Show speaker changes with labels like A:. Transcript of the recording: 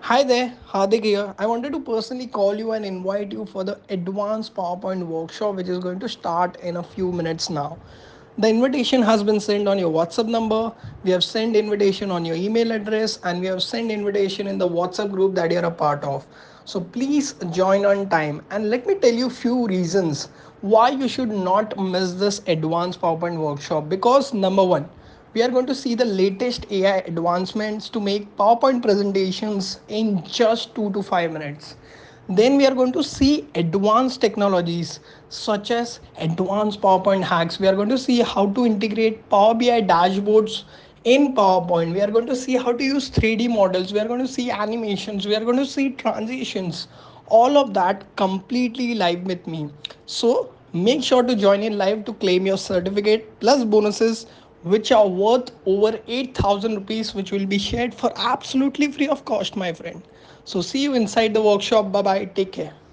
A: Hi there, Hardik here. I wanted to personally call you and invite you for the advanced PowerPoint workshop which is going to start in a few minutes now. The invitation has been sent on your WhatsApp number. We have sent invitation on your email address and we have sent invitation in the WhatsApp group that you're a part of. So please join on time and let me tell you few reasons why you should not miss this advanced PowerPoint workshop because number one, we are going to see the latest AI advancements to make PowerPoint presentations in just 2 to 5 minutes. Then we are going to see advanced technologies such as advanced PowerPoint hacks. We are going to see how to integrate Power BI dashboards in PowerPoint. We are going to see how to use 3D models. We are going to see animations. We are going to see transitions. All of that completely live with me. So make sure to join in live to claim your certificate plus bonuses which are worth over 8,000 rupees, which will be shared for absolutely free of cost, my friend. So see you inside the workshop. Bye bye. Take care.